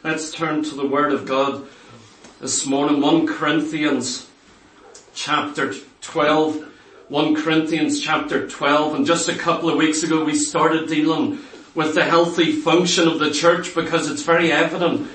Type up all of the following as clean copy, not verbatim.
Let's turn to the Word of God this morning. 1 Corinthians chapter 12. 1 Corinthians chapter 12. And just a couple of weeks ago we started dealing with the healthy function of the church, because it's very evident,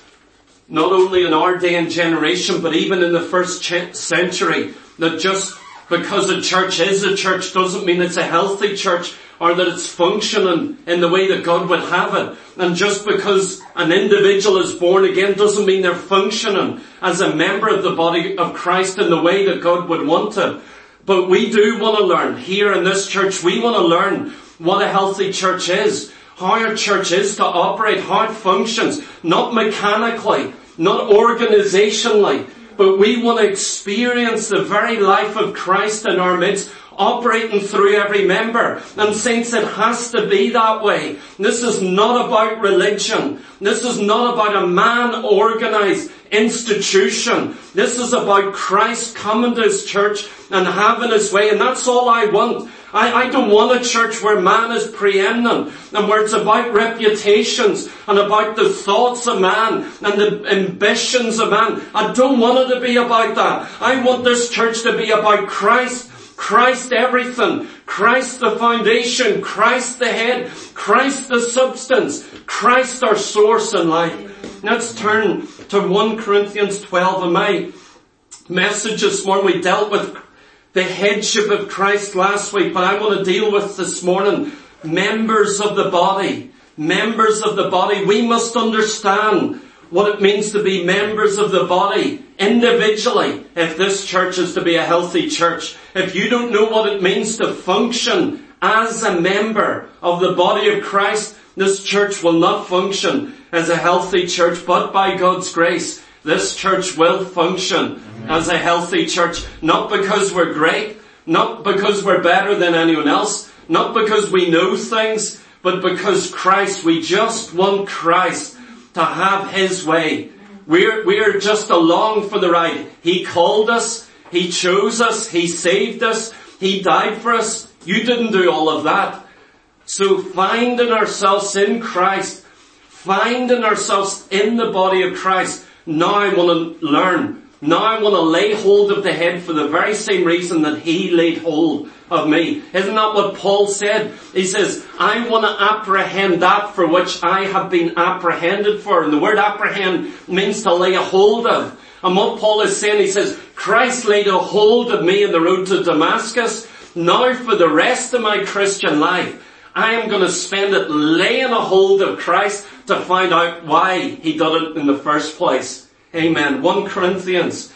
not only in our day and generation, but even in the first century, that just because a church is a church doesn't mean it's a healthy church, or that it's functioning in the way that God would have it. And just because an individual is born again doesn't mean they're functioning as a member of the body of Christ in the way that God would want it. But we do want to learn. Here in this church, we want to learn what a healthy church is, how our church is to operate, how it functions, not mechanically, not organizationally, but we want to experience the very life of Christ in our midst, operating through every member. And saints, it has to be that way. This is not about religion. This is not about a man-organized institution. This is about Christ coming to His church and having His way. And that's all I want. I don't want a church where man is preeminent and where it's about reputations and about the thoughts of man and the ambitions of man. I don't want it to be about that. I want this church to be about Christ. Christ everything. Christ the foundation. Christ the head. Christ the substance. Christ our source in life. Let's turn to 1 Corinthians 12. In my message this morning we dealt with the headship of Christ last week, but I want to deal with this morning members of the body. Members of the body. We must understand what it means to be members of the body individually if this church is to be a healthy church. If you don't know what it means to function as a member of the body of Christ, this church will not function as a healthy church. But by God's grace, this church will function as a healthy church. Not because we're great, not because we're better than anyone else, not because we know things, but because Christ, we just want Christ to have His way. We're just along for the ride. He called us, He chose us, He saved us, He died for us. You didn't do all of that. So finding ourselves in Christ, finding ourselves in the body of Christ, now I want to learn. Now I want to lay hold of the head for the very same reason that He laid hold of me. Isn't that what Paul said? He says, I want to apprehend that for which I have been apprehended for. And the word apprehend means to lay a hold of. And what Paul is saying, he says, Christ laid a hold of me in the road to Damascus. Now for the rest of my Christian life, I am going to spend it laying a hold of Christ to find out why He did it in the first place. Amen. 1 Corinthians.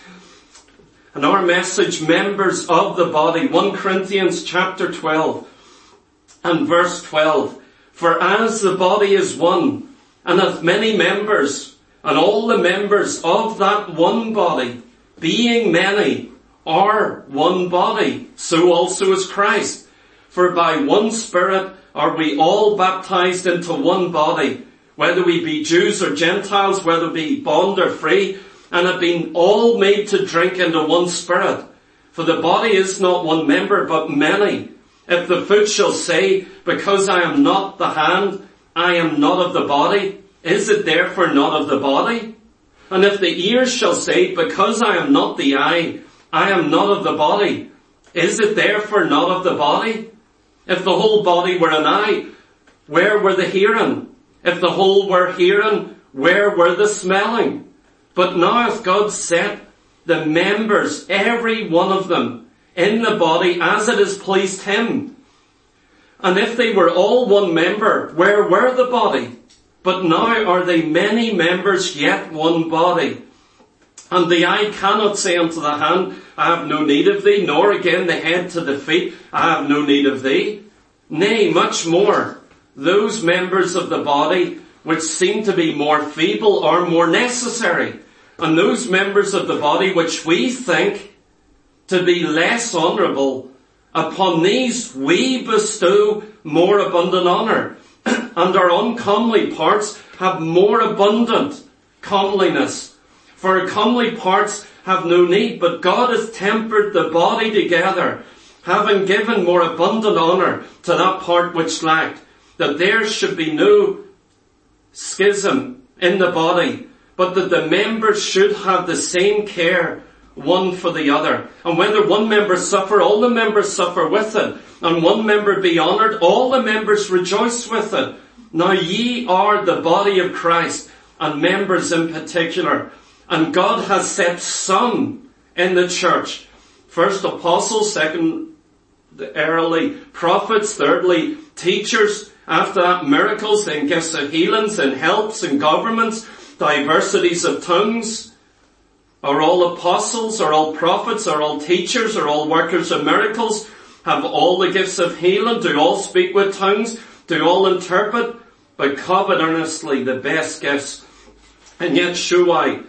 And our message, members of the body. 1 Corinthians chapter 12 and verse 12. For as the body is one, and hath many members, and all the members of that one body, being many, are one body, so also is Christ. For by one Spirit are we all baptized into one body, whether we be Jews or Gentiles, whether be bond or free, and have been all made to drink into one Spirit. For the body is not one member, but many. If the foot shall say, because I am not the hand, I am not of the body, is it therefore not of the body? And if the ear shall say, because I am not the eye, I am not of the body, is it therefore not of the body? If the whole body were an eye, where were the hearing? If the whole were hearing, where were the smelling? But now hath God set the members, every one of them, in the body as it has pleased Him. And if they were all one member, where were the body? But now are they many members, yet one body. And the eye cannot say unto the hand, I have no need of thee, nor again the head to the feet, I have no need of thee. Nay, much more, those members of the body which seem to be more feeble are more necessary. And those members of the body which we think to be less honourable, upon these we bestow more abundant honour. And our uncomely parts have more abundant comeliness. For comely parts have no need, but God hath tempered the body together, having given more abundant honour to that part which lacked, that there should be no schism in the body, but that the members should have the same care one for the other. And when one member suffer, all the members suffer with it. And one member be honoured, all the members rejoice with it. Now ye are the body of Christ, and members in particular. And God has set some in the church. First apostles, second the early prophets, thirdly teachers, after that miracles, then gifts of healings and helps and governments, diversities of tongues. Are all apostles, are all prophets, are all teachers, are all workers of miracles, have all the gifts of healing, do all speak with tongues, do all interpret, but covet earnestly the best gifts. And yet show I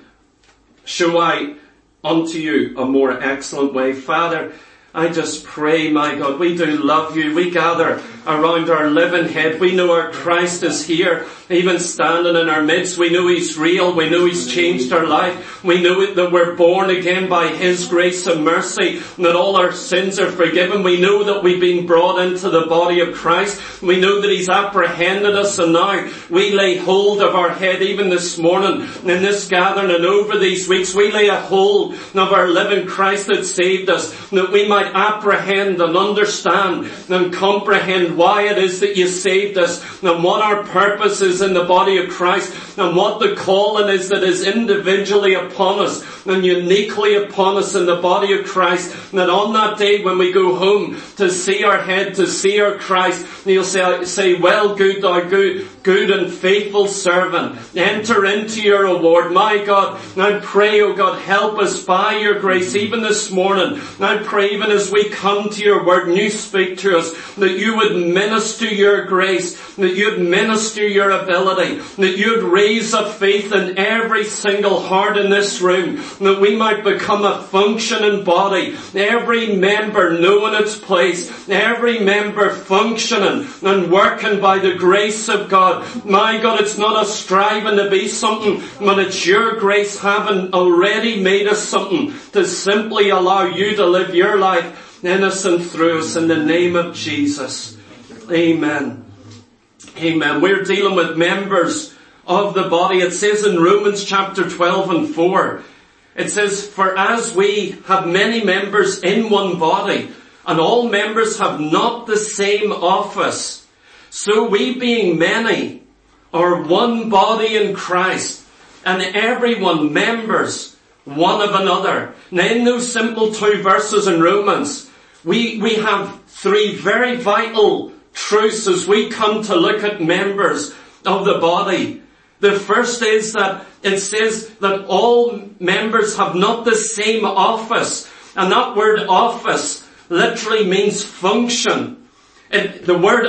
unto you a more excellent way. Father, I just pray, my God, we do love you. We gather around our living head. We know our Christ is here, even standing in our midst. We know He's real. We know He's changed our life. We know that we're born again by His grace and mercy, and that all our sins are forgiven. We know that we've been brought into the body of Christ. We know that He's apprehended us, and now we lay hold of our head even this morning in this gathering and over these weeks. We lay a hold of our living Christ that saved us, that we might apprehend and understand and comprehend why it is that you saved us and what our purpose is in the body of Christ and what the calling is that is individually upon us and uniquely upon us in the body of Christ. And that on that day when we go home to see our head, to see our Christ, He'll say, well, good, thou good and faithful servant, enter into your reward. My God, I pray, oh God, help us by your grace even this morning. I pray even as we come to your word and you speak to us, that you would minister your grace, that you'd minister your ability, that you'd raise up faith in every single heart in this room, that we might become a functioning body, every member knowing its place, every member functioning and working by the grace of God. My God, it's not us striving to be something, but it's your grace having already made us something to simply allow you to live your life in us and through us in the name of Jesus. Amen. Amen. We're dealing with members of the body. It says in Romans chapter 12 and 4, it says, for as we have many members in one body, and all members have not the same office, so we being many are one body in Christ, and everyone members one of another. Now in those simple 2 verses in Romans, we have 3 very vital truths as we come to look at members of the body. The first is that it says that all members have not the same office. And that word office literally means function. The word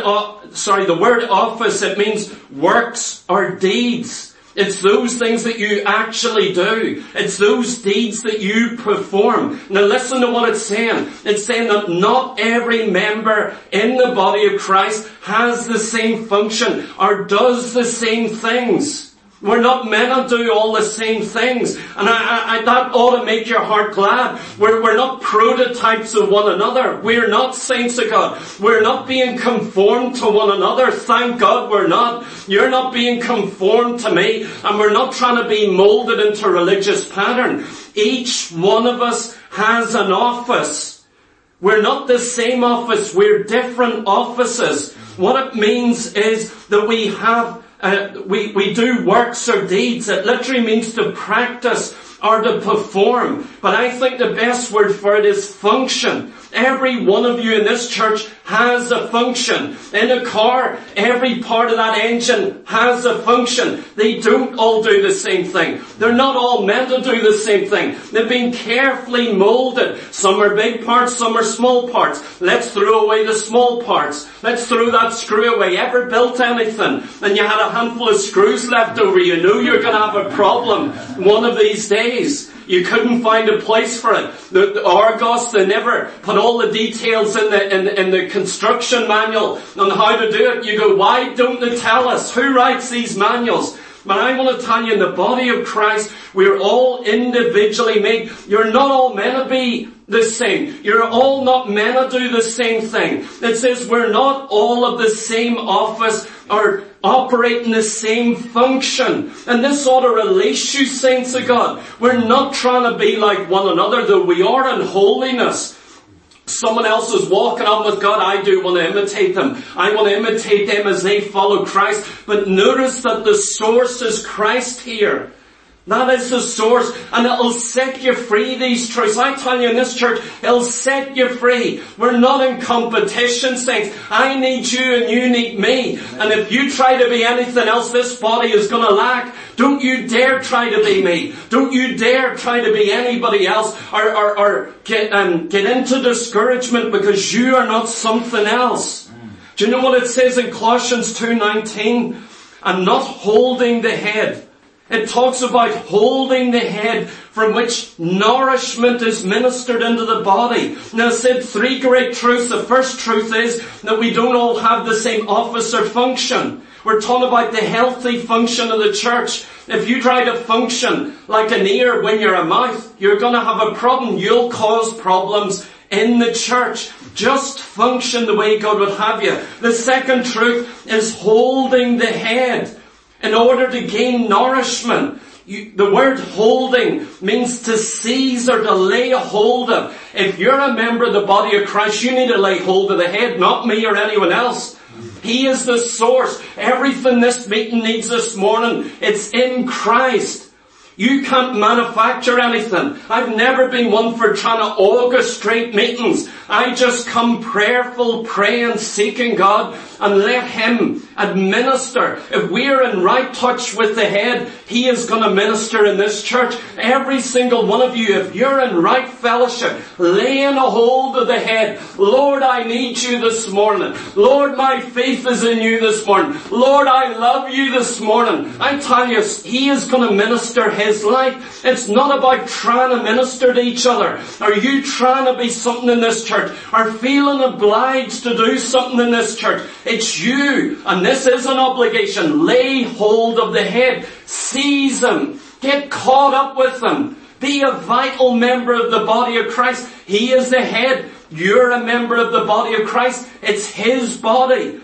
office, it means works or deeds. It's those things that you actually do. It's those deeds that you perform. Now listen to what it's saying. It's saying that not every member in the body of Christ has the same function or does the same things. We're not meant to do all the same things. And that ought to make your heart glad. We're not prototypes of one another. We're not saints of God. We're not being conformed to one another. Thank God we're not. You're not being conformed to me. And we're not trying to be molded into religious pattern. Each one of us has an office. We're not the same office. We're different offices. What it means is that we have we do works or deeds. It literally means to practice or to perform. But I think the best word for it is function. Every one of you in this church has a function. In a car, every part of that engine has a function. They don't all do the same thing. They're not all meant to do the same thing. They've been carefully molded. Some are big parts, some are small parts. Let's throw away the small parts. Let's throw that screw away. Ever built anything and you had a handful of screws left over, you know you're going to have a problem one of these days. You couldn't find a place for it. The Argos, they never put all the details in the construction manual on how to do it. You go, why don't they tell us? Who writes these manuals? But I want to tell you, in the body of Christ, we're all individually made. You're not all meant to be the same. You're all not meant to do the same thing. It says we're not all of the same office are operating the same function. And this ought to release you, saints of God. We're not trying to be like one another, though we are in holiness. Someone else is walking on with God. I do want to imitate them. I want to imitate them as they follow Christ. But notice that the source is Christ here. That is the source, and it'll set you free, these truths. I tell you, in this church, it'll set you free. We're not in competition, saints. I need you and you need me. And if you try to be anything else, this body is going to lack. Don't you dare try to be me. Don't you dare try to be anybody else or get into discouragement because you are not something else. Do you know what it says in Colossians 2:19? And not holding the head. It talks about holding the head from which nourishment is ministered into the body. Now I said three great truths. The first truth is that we don't all have the same office or function. We're talking about the healthy function of the church. If you try to function like an ear when you're a mouth, you're going to have a problem. You'll cause problems in the church. Just function the way God would have you. The second truth is holding the head. In order to gain nourishment, the word holding means to seize or to lay a hold of. If you're a member of the body of Christ, you need to lay hold of the head, not me or anyone else. He is the source. Everything this meeting needs this morning, it's in Christ. You can't manufacture anything. I've never been one for trying to orchestrate meetings. I just come prayerful, praying, seeking God, and let Him administer. If we are in right touch with the head, He is going to minister in this church. Every single one of you, if you're in right fellowship, laying a hold of the head. Lord, I need you this morning. Lord, my faith is in you this morning. Lord, I love you this morning. I tell you, He is going to minister His life. It's not about trying to minister to each other. Are you trying to be something in this church? Are feeling obliged to do something in this church? It's you. And this is an obligation. Lay hold of the head. Seize Him. Get caught up with Him. Be a vital member of the body of Christ. He is the head. You're a member of the body of Christ. It's His body.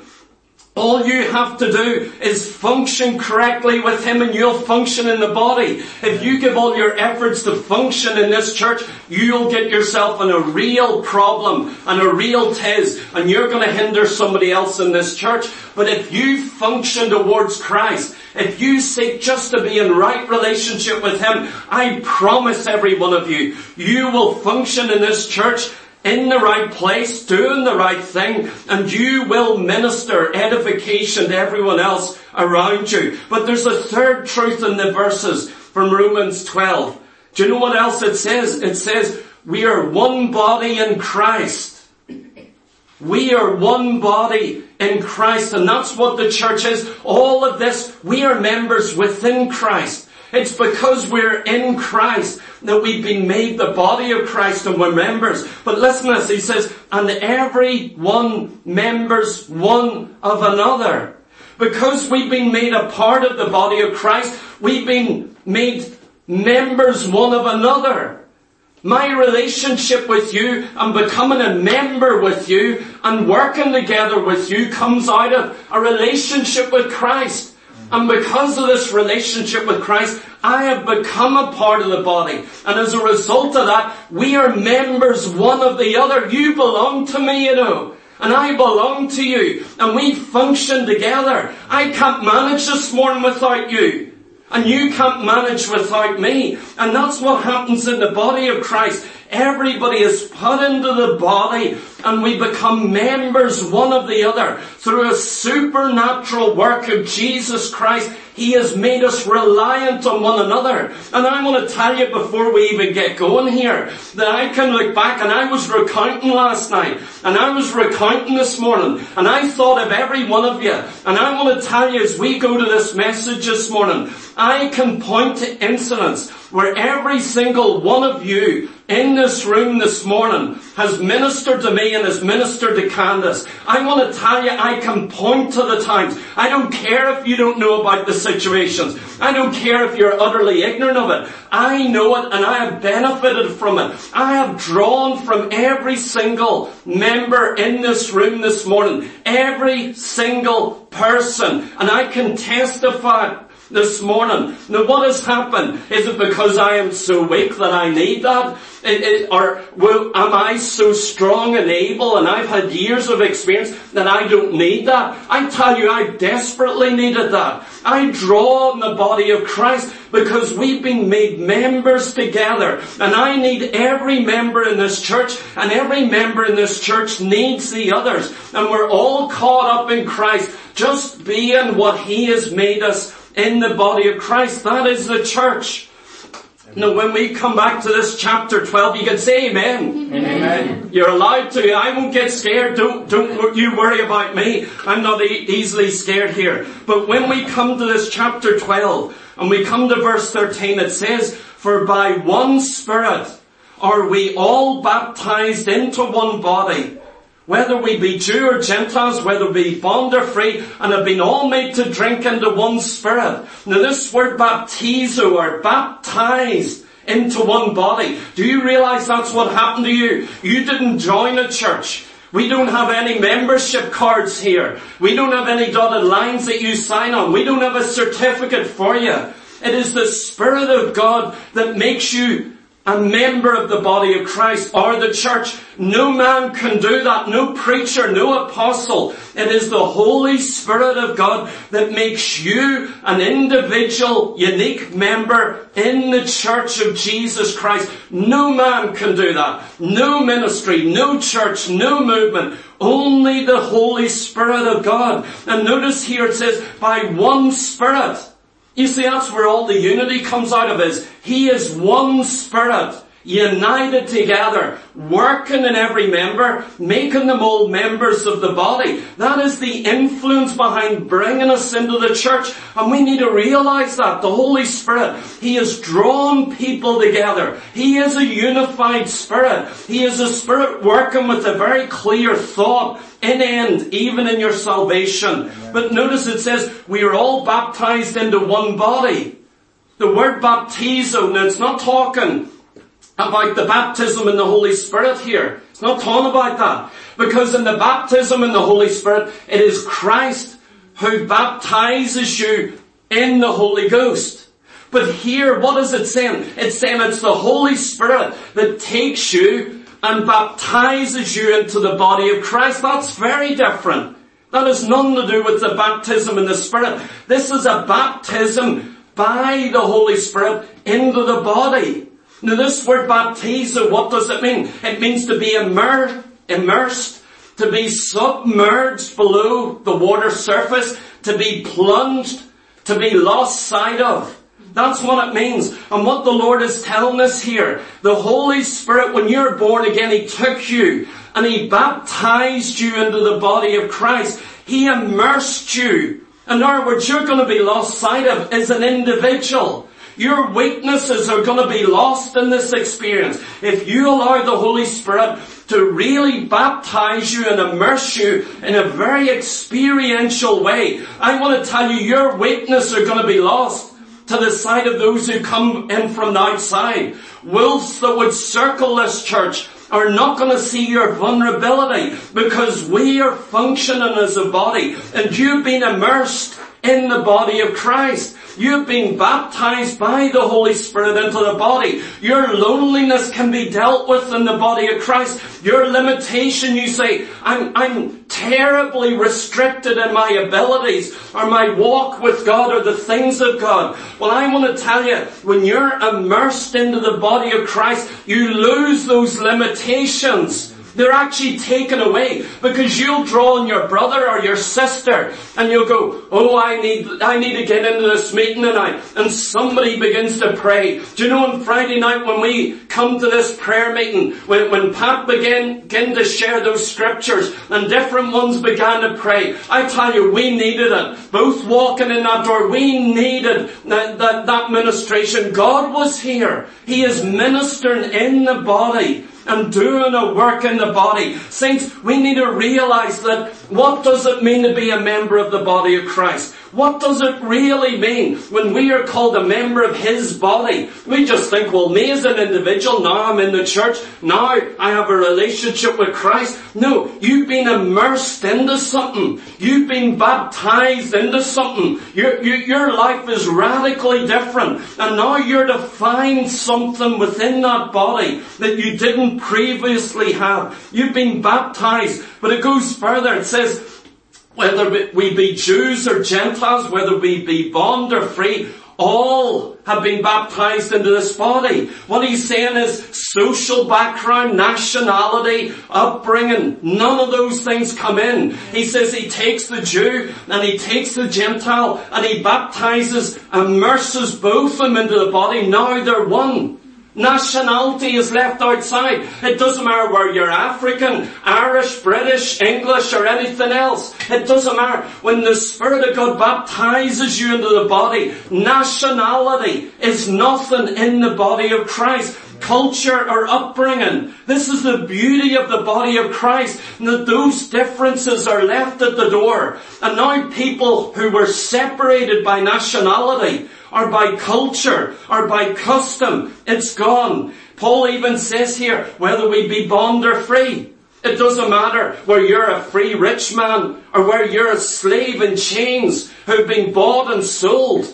All you have to do is function correctly with Him and you'll function in the body. If you give all your efforts to function in this church, you'll get yourself in a real problem and a real tiz, and you're going to hinder somebody else in this church. But if you function towards Christ, if you seek just to be in right relationship with Him, I promise every one of you, you will function in this church in the right place, doing the right thing, and you will minister edification to everyone else around you. But there's a third truth in the verses from Romans 12. Do you know what else it says? It says, we are one body in Christ. We are one body in Christ, and that's what the church is. All of this, we are members within Christ. It's because we're in Christ that we've been made the body of Christ and we're members. But listen to this, he says, and every one members one of another. Because we've been made a part of the body of Christ, we've been made members one of another. My relationship with you and becoming a member with you and working together with you comes out of a relationship with Christ. And because of this relationship with Christ, I have become a part of the body. And as a result of that, we are members one of the other. You belong to me, you know. And I belong to you. And we function together. I can't manage this morning without you. And you can't manage without me. And that's what happens in the body of Christ. Everybody is put into the body and we become members one of the other. Through a supernatural work of Jesus Christ, He has made us reliant on one another. And I want to tell you before we even get going here, that I can look back, and I was recounting last night, and I was recounting this morning, and I thought of every one of you. And I want to tell you as we go to this message this morning, I can point to incidents where every single one of you in this room this morning has ministered to me and has ministered to Candace. I want to tell you, I can point to the times. I don't care if you don't know about the situations. I don't care if you're utterly ignorant of it. I know it and I have benefited from it. I have drawn from every single member in this room this morning. Every single person. And I can testify this morning. Now what has happened? Is it because I am so weak that I need that? Or am I so strong and able and I've had years of experience that I don't need that? I tell you, I desperately needed that. I draw on the body of Christ because we've been made members together. And I need every member in this church, and every member in this church needs the others. And we're all caught up in Christ, just being what He has made us in the body of Christ. That is the church. Now when we come back to this chapter 12, you can say amen. Amen. You're allowed to. I won't get scared. Don't you worry about me. I'm not easily scared here. But when we come to this chapter 12, and we come to verse 13, it says, "For by one Spirit are we all baptized into one body, whether we be Jew or Gentiles, whether we be bond or free, and have been all made to drink into one Spirit." Now this word baptizo, or baptized into one body, do you realize that's what happened to you? You didn't join a church. We don't have any membership cards here. We don't have any dotted lines that you sign on. We don't have a certificate for you. It is the Spirit of God that makes you a member of the body of Christ, or the church. No man can do that. No preacher, no apostle. It is the Holy Spirit of God that makes you an individual, unique member in the church of Jesus Christ. No man can do that. No ministry, no church, no movement. Only the Holy Spirit of God. And notice here it says, by one Spirit. You see, that's where all the unity comes out of, is He is one Spirit, united together, working in every member, making them all members of the body. That is the influence behind bringing us into the church. And we need to realize that. The Holy Spirit, He has drawn people together. He is a unified Spirit. He is a Spirit working with a very clear thought in end, even in your salvation. Amen. But notice it says, we are all baptized into one body. The word baptizo, now it's not talking about the baptism in the Holy Spirit here. It's not talking about that. Because in the baptism in the Holy Spirit, it is Christ who baptizes you in the Holy Ghost. But here, what is it saying? It's saying it's the Holy Spirit that takes you and baptizes you into the body of Christ. That's very different. That has nothing to do with the baptism in the Spirit. This is a baptism by the Holy Spirit into the body. Now this word baptizo, what does it mean? It means to be immersed, to be submerged below the water surface, to be plunged, to be lost sight of. That's what it means. And what the Lord is telling us here, the Holy Spirit, when you're born again, He took you and He baptized you into the body of Christ. He immersed you. In other words, you're going to be lost sight of as an individual. Your weaknesses are going to be lost in this experience. If you allow the Holy Spirit to really baptize you and immerse you in a very experiential way, I want to tell you, your weaknesses are going to be lost to the sight of those who come in from the outside. Wolves that would circle this church are not going to see your vulnerability, because we are functioning as a body, and you've been immersed in the body of Christ. You've been baptized by the Holy Spirit into the body. Your loneliness can be dealt with in the body of Christ. Your limitation, you say, I'm terribly restricted in my abilities or my walk with God or the things of God. Well, I want to tell you, when you're immersed into the body of Christ, you lose those limitations. They're actually taken away, because you'll draw on your brother or your sister and you'll go, oh, I need to get into this meeting tonight. And somebody begins to pray. Do you know, on Friday night when we come to this prayer meeting, when Pat began to share those scriptures and different ones began to pray, I tell you, we needed it. Both walking in that door, we needed that ministration. God was here. He is ministering in the body and doing a work in the body. Saints, we need to realize that what does it mean to be a member of the body of Christ? What does it really mean when we are called a member of His body? We just think, well, me as an individual, now I'm in the church, now I have a relationship with Christ. No, you've been immersed into something. You've been baptized into something. Your life is radically different. And now you're to find something within that body that you didn't previously have. You've been baptized. But it goes further. It says, whether we be Jews or Gentiles, whether we be bond or free, all have been baptized into this body. What he's saying is social background, nationality, upbringing, none of those things come in. He says he takes the Jew and he takes the Gentile and he baptizes, immerses both of them into the body. Now they're one. Nationality is left outside. It doesn't matter whether you're African, Irish, British, English or anything else. It doesn't matter. When the Spirit of God baptizes you into the body, nationality is nothing in the body of Christ. Culture or upbringing. This is the beauty of the body of Christ. That those differences are left at the door. And now people who were separated by nationality or by culture or by custom, it's gone. Paul even says here, whether we be bond or free. It doesn't matter whether you're a free rich man or whether you're a slave in chains who've been bought and sold.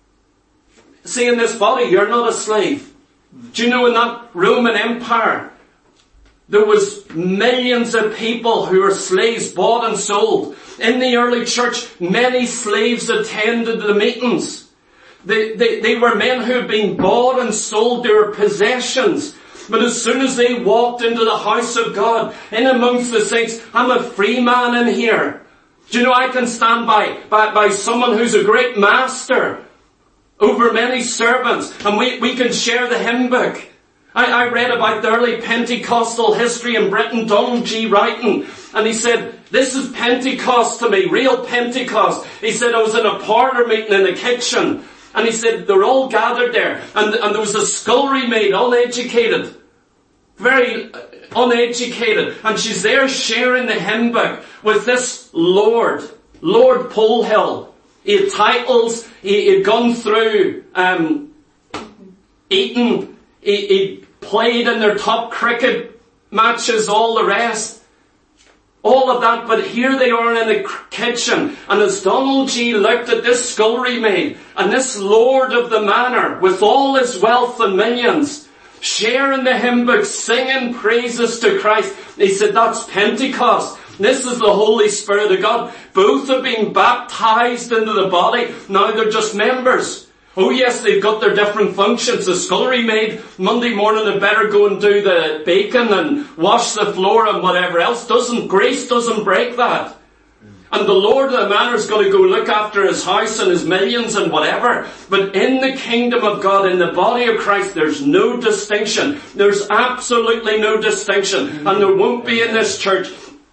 See, in this body, you're not a slave. Do you know in that Roman Empire, there was millions of people who were slaves bought and sold. In the early church, many slaves attended the meetings. They were men who had been bought and sold. They were possessions. But as soon as they walked into the house of God, in amongst the saints, I'm a free man in here. Do you know I can stand by someone who's a great master over many servants, and we can share the hymn book. I read about the early Pentecostal history in Britain, Donald G. Wrighton, and he said, this is Pentecost to me, real Pentecost. He said, I was in a parlour meeting in the kitchen, and he said, they're all gathered there, and there was a scullery maid, uneducated, very uneducated, and she's there sharing the hymn book with this Lord Polhill. He had titles, he had gone through Eton, he played in their top cricket matches, all the rest. All of that, but here they are in the kitchen, and as Donald G. looked at this scullery maid, and this lord of the manor, with all his wealth and millions, sharing the hymn book, singing praises to Christ, he said, that's Pentecost. This is the Holy Spirit of God. Both have been baptized into the body. Now they're just members. Oh yes, they've got their different functions. The scullery maid, Monday morning had better go and do the bacon and wash the floor and whatever else. Grace doesn't break that. And the Lord of the manor is going to go look after his house and his millions and whatever. But in the kingdom of God, in the body of Christ, there's no distinction. There's absolutely no distinction. And there won't be in this church.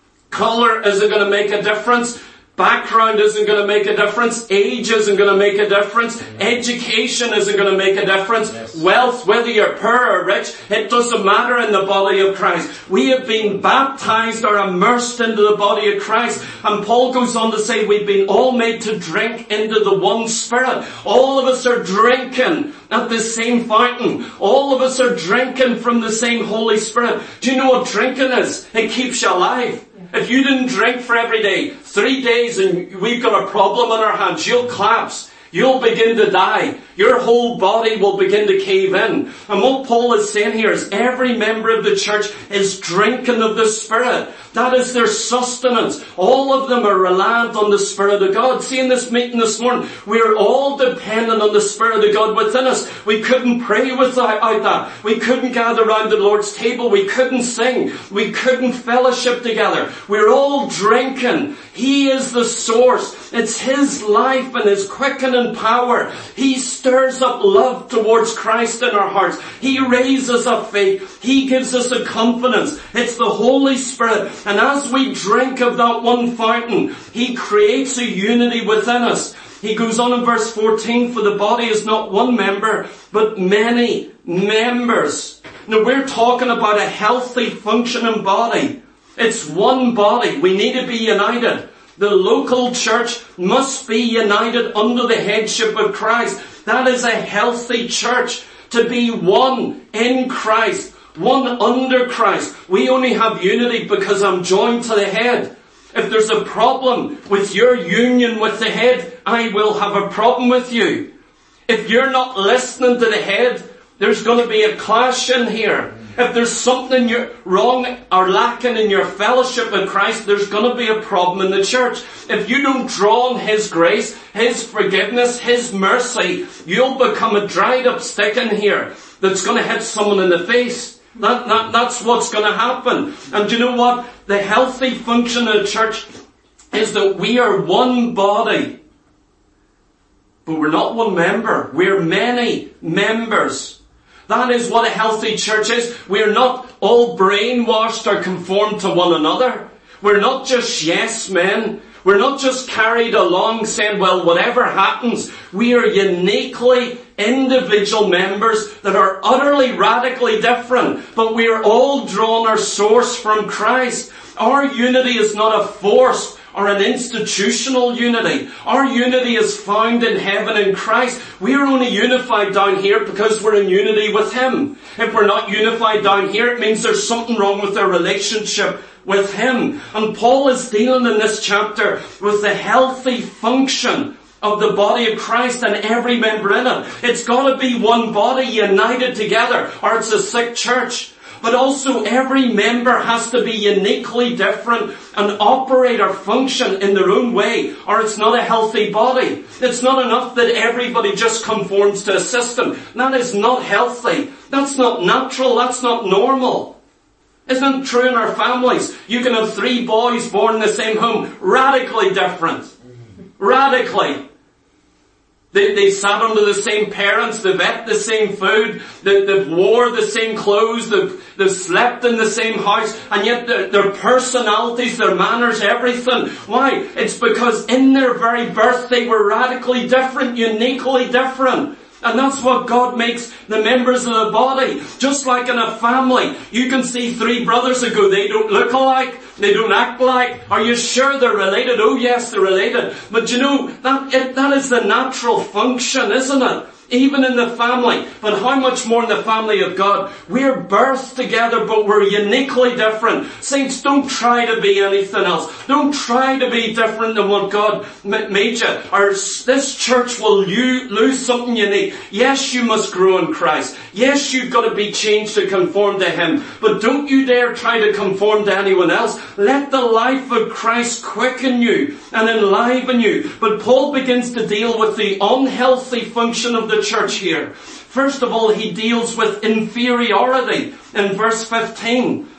Colour isn't going to make a difference. Background isn't going to make a difference. Age isn't going to make a difference. Education isn't going to make a difference. Yes. Wealth, whether you're poor or rich, it doesn't matter in the body of Christ. We have been baptized or immersed into the body of Christ. And Paul goes on to say we've been all made to drink into the one Spirit. All of us are drinking at the same fountain. All of us are drinking from the same Holy Spirit. Do you know what drinking is? It keeps you alive. If you didn't drink for every day, 3 days and we've got a problem on our hands, you'll collapse. You'll begin to die. Your whole body will begin to cave in. And what Paul is saying here is every member of the church is drinking of the Spirit. That is their sustenance. All of them are reliant on the Spirit of God. See, in this meeting this morning, we're all dependent on the Spirit of God within us. We couldn't pray without that. We couldn't gather around the Lord's table. We couldn't sing. We couldn't fellowship together. We're all drinking. He is the source. It's His life and His quickening power. He stirs up love towards Christ in our hearts. He raises up faith. He gives us a confidence. It's the Holy Spirit. And as we drink of that one fountain, He creates a unity within us. He goes on in verse 14, for the body is not one member, but many members. Now we're talking about a healthy, functioning body. It's one body. We need to be united. The local church must be united under the headship of Christ. That is a healthy church, to be one in Christ, one under Christ. We only have unity because I'm joined to the head. If there's a problem with your union with the head, I will have a problem with you. If you're not listening to the head, there's going to be a clash in here. If there's something you're wrong or lacking in your fellowship with Christ, there's going to be a problem in the church. If you don't draw on His grace, His forgiveness, His mercy, you'll become a dried up stick in here that's going to hit someone in the face. That's what's going to happen. And you know what? The healthy function of the church is that we are one body. But we're not one member. We're many members. That is what a healthy church is. We're not all brainwashed or conformed to one another. We're not just yes men. We're not just carried along saying, well, whatever happens. We are uniquely individual members that are utterly, radically different. But we are all drawn our source from Christ. Our unity is not a force or an institutional unity. Our unity is found in heaven in Christ. We are only unified down here because we're in unity with Him. If we're not unified down here, it means there's something wrong with our relationship with Him. And Paul is dealing in this chapter with the healthy function of the body of Christ and every member in it. It's got to be one body united together, or it's a sick church. But also every member has to be uniquely different and operate or function in their own way, or it's not a healthy body. It's not enough that everybody just conforms to a system. That is not healthy. That's not natural. That's not normal. Isn't it true in our families? You can have 3 boys born in the same home, radically different. Radically. They sat under the same parents, they've ate the same food, they've wore the same clothes, they've slept in the same house, and yet their personalities, their manners, everything. Why? It's because in their very birth they were radically different, uniquely different. And that's what God makes the members of the body. Just like in a family, you can see 3 brothers and go, they don't look alike, they don't act alike. Are you sure they're related? Oh yes, they're related. But you know, that is the natural function, isn't it? Even in the family. But how much more in the family of God? We're birthed together, but we're uniquely different. Saints, don't try to be anything else. Don't try to be different than what God made you. Or this church will lose something unique. Yes, you must grow in Christ. Yes, you've got to be changed to conform to Him. But don't you dare try to conform to anyone else. Let the life of Christ quicken you and enliven you. But Paul begins to deal with the unhealthy function of the church here. First of all, he deals with inferiority in verse 15.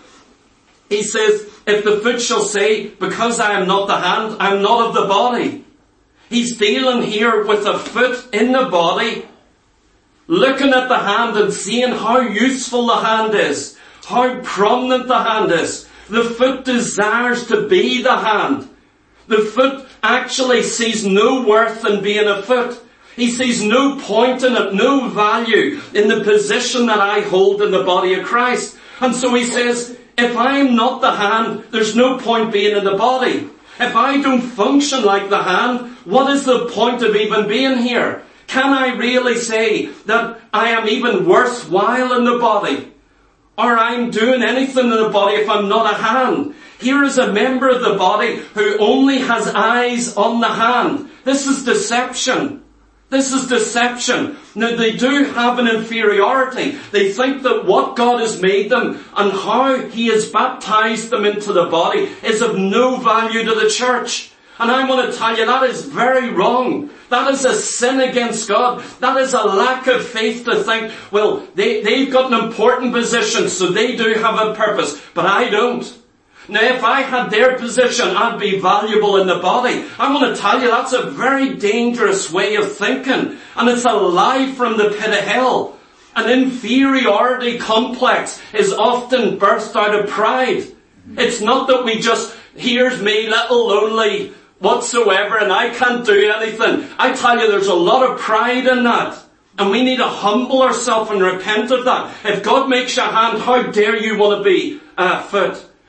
He says, if the foot shall say, because I am not the hand, I am not of the body. He's dealing here with a foot in the body, looking at the hand and seeing how useful the hand is, how prominent the hand is. The foot desires to be the hand. The foot actually sees no worth in being a foot. He sees no point in it, no value in the position that I hold in the body of Christ. And so he says, if I am not the hand, there's no point being in the body. If I don't function like the hand, what is the point of even being here? Can I really say that I am even worthwhile in the body? Or I'm doing anything in the body if I'm not a hand? Here is a member of the body who only has eyes on the hand. This is deception. This is deception. Now they do have an inferiority. They think that what God has made them and how He has baptized them into the body is of no value to the church. And I want to tell you that is very wrong. That is a sin against God. That is a lack of faith to think, well, they've got an important position, so they do have a purpose, but I don't. Now, if I had their position, I'd be valuable in the body. I'm going to tell you that's a very dangerous way of thinking. And it's a lie from the pit of hell. An inferiority complex is often birthed out of pride. It's not that we just, here's me, little lonely whatsoever, and I can't do anything. I tell you, there's a lot of pride in that. And we need to humble ourselves and repent of that. If God makes you a hand, how dare you want to be a foot?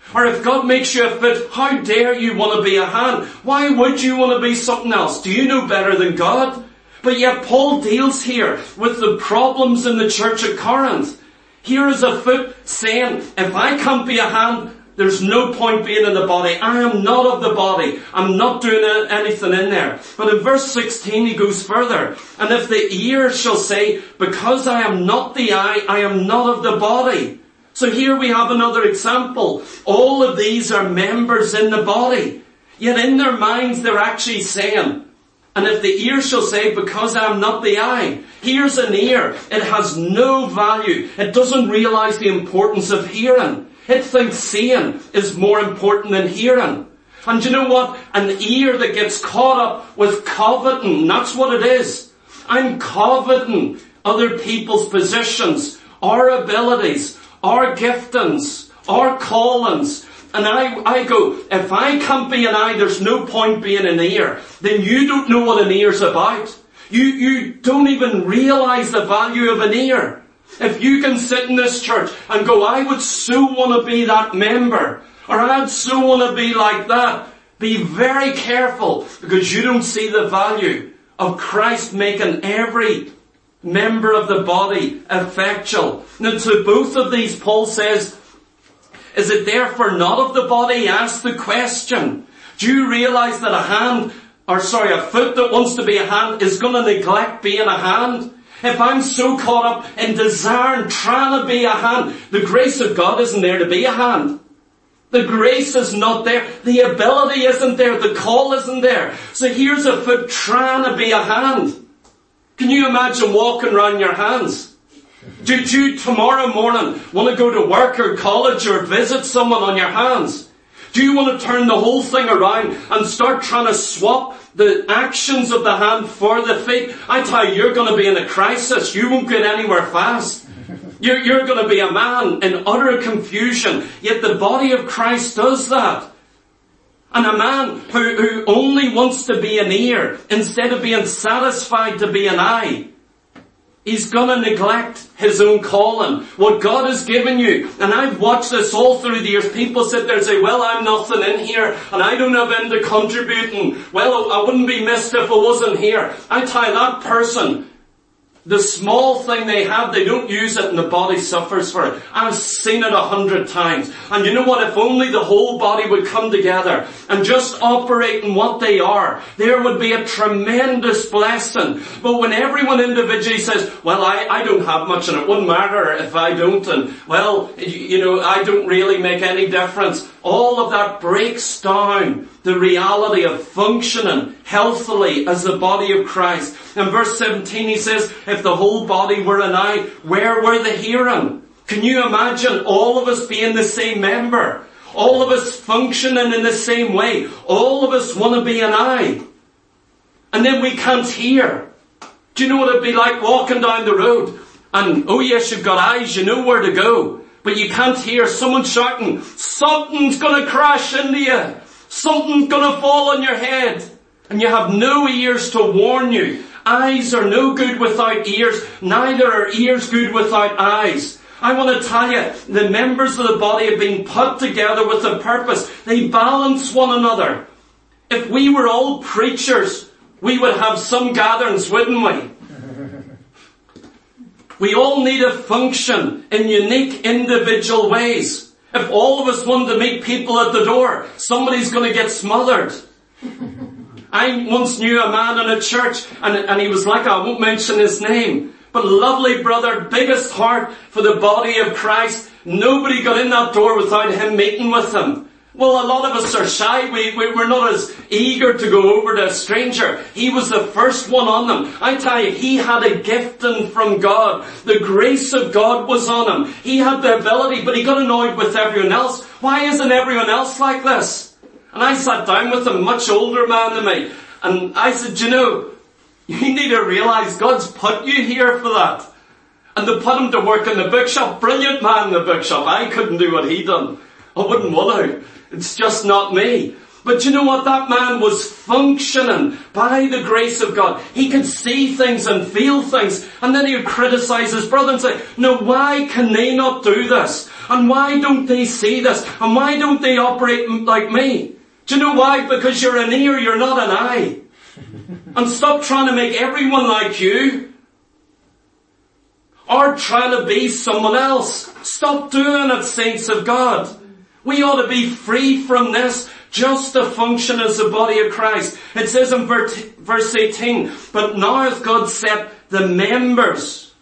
Or if God makes you a foot, how dare you want to be a hand? Why would you want to be something else? Do you know better than God? But yet Paul deals here with the problems in the church at Corinth. Here is a foot saying, if I can't be a hand, there's no point being in the body. I am not of the body. I'm not doing anything in there. But in verse 16 he goes further. And if the ear shall say, because I am not the eye, I am not of the body. So here we have another example. All of these are members in the body. Yet in their minds they're actually saying, and if the ear shall say, because I am not the eye. Here's an ear. It has no value. It doesn't realize the importance of hearing. It thinks seeing is more important than hearing. And you know what? An ear that gets caught up with coveting, that's what it is. I'm coveting other people's positions, our abilities, our giftings, our callings. And I go, if I can't be an eye, there's no point being an ear. Then you don't know what an ear's about. You don't even realize the value of an ear. If you can sit in this church and go, I would so want to be that member, or I'd so want to be like that, be very careful, because you don't see the value of Christ making every member of the body effectual. Now to both of these, Paul says, is it therefore not of the body? Ask the question. Do you realize that a foot that wants to be a hand is going to neglect being a hand? If I'm so caught up in desiring, trying to be a hand, the grace of God isn't there to be a hand. The grace is not there. The ability isn't there. The call isn't there. So here's a foot trying to be a hand. Can you imagine walking around your hands? Do you tomorrow morning want to go to work or college or visit someone on your hands? Do you want to turn the whole thing around and start trying to swap the actions of the hand for the feet? I tell you, you're going to be in a crisis. You won't get anywhere fast. You're going to be a man in utter confusion. Yet the body of Christ does that. And a man who only wants to be an ear instead of being satisfied to be an eye, he's going to neglect his own calling, what God has given you. And I've watched this all through the years. People sit there and say, well, I'm nothing in here, and I don't have any to contributing. Well, I wouldn't be missed if I wasn't here. I tell you, that person, the small thing they have, they don't use it and the body suffers for it. I've seen it 100 times. And you know what? If only the whole body would come together and just operate in what they are, there would be a tremendous blessing. But when everyone individually says, well, I don't have much and it wouldn't matter if I don't, and well, I don't really make any difference, all of that breaks down the reality of functioning healthily as the body of Christ. In verse 17 he says, if the whole body were an eye, where were the hearing? Can you imagine all of us being the same member? All of us functioning in the same way. All of us want to be an eye. And then we can't hear. Do you know what it'd be like walking down the road? And, oh yes, you've got eyes, you know where to go. But you can't hear someone shouting, something's going to crash into you. Something's going to fall on your head. And you have no ears to warn you. Eyes are no good without ears. Neither are ears good without eyes. I want to tell you, the members of the body have been put together with a purpose. They balance one another. If we were all preachers, we would have some gatherings, wouldn't we? We all need to function in unique individual ways. If all of us wanted to meet people at the door, somebody's going to get smothered. I once knew a man in a church, and he was like, I won't mention his name, but lovely brother, biggest heart for the body of Christ. Nobody got in that door without him meeting with him. Well, a lot of us are shy. We're not as eager to go over to a stranger. He was the first one on them. I tell you, he had a gifting from God. The grace of God was on him. He had the ability, but he got annoyed with everyone else. Why isn't everyone else like this? And I sat down with a much older man than me, and I said, you need to realize God's put you here for that. And to put him to work in the bookshop, brilliant man in the bookshop. I couldn't do what he done. I wouldn't want to. It's just not me. But you know what? That man was functioning by the grace of God. He could see things and feel things. And then he would criticize his brother and say, no, why can they not do this? And why don't they see this? And why don't they operate like me? Do you know why? Because you're an ear, you're not an eye. And stop trying to make everyone like you. Or trying to be someone else. Stop doing it, saints of God. We ought to be free from this, just to function as the body of Christ. It says in verse 18, but now hath God set the members,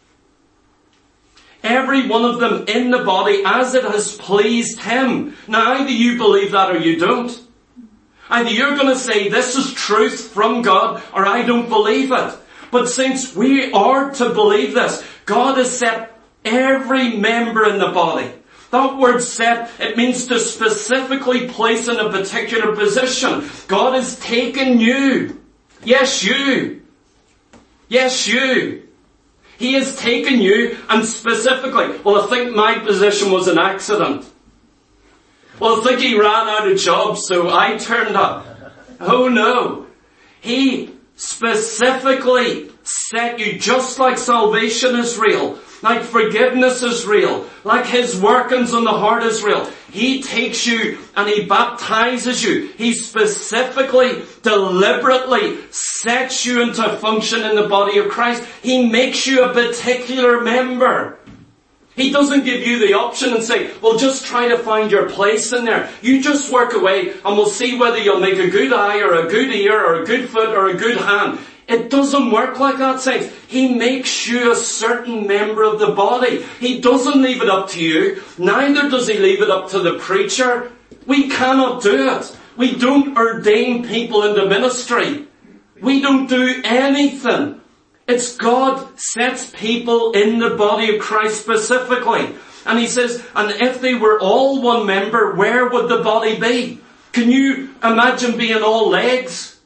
every one of them in the body, as it has pleased him. Now either you believe that or you don't. Either you're going to say this is truth from God, or I don't believe it. But since we are to believe this, God has set every member in the body. That word set, it means to specifically place in a particular position. God has taken you. Yes, you. Yes, you. He has taken you and specifically, well, I think my position was an accident. Well, I think he ran out of jobs, so I turned up. Oh no. He specifically set you, just like salvation is real, like forgiveness is real, like his workings on the heart is real. He takes you and he baptizes you. He specifically, deliberately sets you into function in the body of Christ. He makes you a particular member. He doesn't give you the option and say, well, just try to find your place in there. You just work away and we'll see whether you'll make a good eye or a good ear or a good foot or a good hand. It doesn't work like that, saints. He makes you a certain member of the body. He doesn't leave it up to you. Neither does he leave it up to the preacher. We cannot do it. We don't ordain people into ministry. We don't do anything. It's God sets people in the body of Christ specifically. And he says, and if they were all one member, where would the body be? Can you imagine being all legs?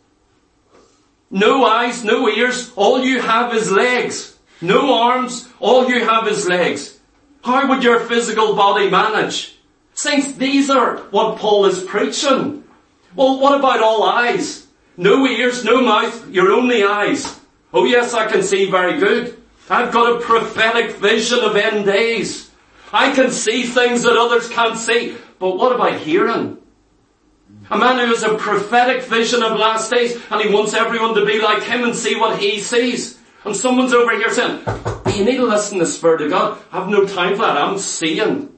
No eyes, no ears, all you have is legs. No arms, all you have is legs. How would your physical body manage? Saints, these are what Paul is preaching. Well, what about all eyes? No ears, no mouth, your only eyes. Oh yes, I can see very good. I've got a prophetic vision of end days. I can see things that others can't see. But what about hearing? A man who has a prophetic vision of last days and he wants everyone to be like him and see what he sees. And someone's over here saying, you need to listen to the Spirit of God. I have no time for that. I'm seeing.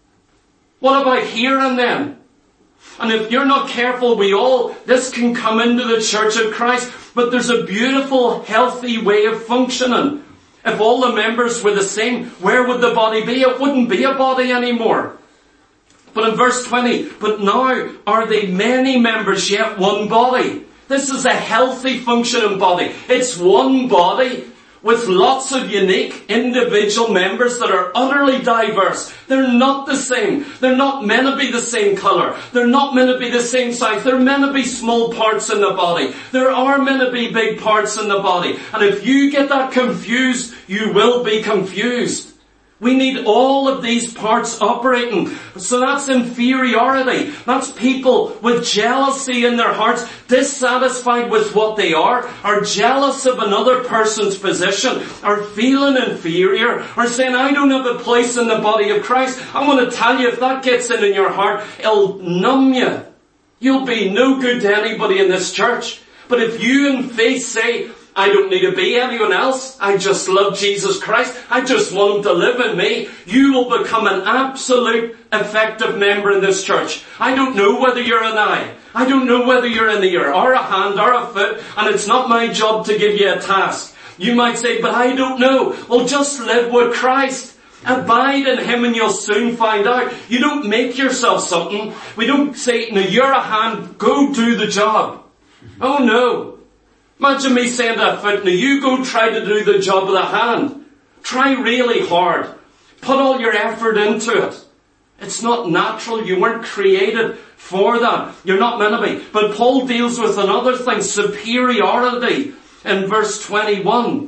What about hearing then? And if you're not careful, this can come into the Church of Christ. But there's a beautiful, healthy way of functioning. If all the members were the same, where would the body be? It wouldn't be a body anymore. But in verse 20, but now are they many members, yet one body. This is a healthy functioning body. It's one body with lots of unique individual members that are utterly diverse. They're not the same. They're not meant to be the same colour. They're not meant to be the same size. They're meant to be small parts in the body. There are meant to be big parts in the body. And if you get that confused, you will be confused. We need all of these parts operating. So that's inferiority. That's people with jealousy in their hearts, dissatisfied with what they are jealous of another person's position, are feeling inferior, are saying, I don't have a place in the body of Christ. I want to tell you, if that gets in your heart, it'll numb you. You'll be no good to anybody in this church. But if you in faith say, I don't need to be anyone else. I just love Jesus Christ. I just want him to live in me. You will become an absolute effective member in this church. I don't know whether you're an eye. I don't know whether you're an ear or a hand or a foot. And it's not my job to give you a task. You might say, but I don't know. Well, just live with Christ. Abide in him and you'll soon find out. You don't make yourself something. We don't say, no, you're a hand. Go do the job. Oh no. Imagine me saying to a foot, now you go try to do the job of the hand. Try really hard. Put all your effort into it. It's not natural. You weren't created for that. You're not meant to be. But Paul deals with another thing, superiority, in verse 21.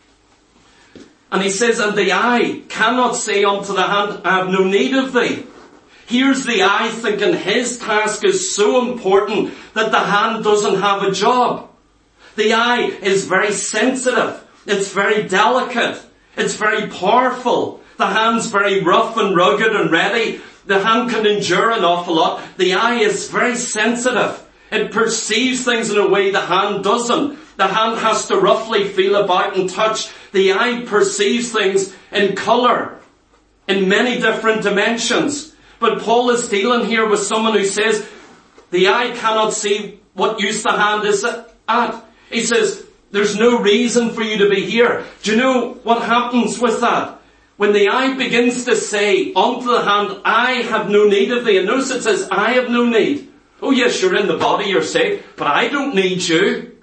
And he says, and the eye cannot say unto the hand, I have no need of thee. Here's the eye thinking his task is so important that the hand doesn't have a job. The eye is very sensitive. It's very delicate. It's very powerful. The hand's very rough and rugged and ready. The hand can endure an awful lot. The eye is very sensitive. It perceives things in a way the hand doesn't. The hand has to roughly feel about and touch. The eye perceives things in colour, in many different dimensions. But Paul is dealing here with someone who says the eye cannot see what use the hand is at. He says, there's no reason for you to be here. Do you know what happens with that? When the eye begins to say unto the hand, I have no need of thee. And notice it says, I have no need. Oh yes, you're in the body, you're saved, but I don't need you.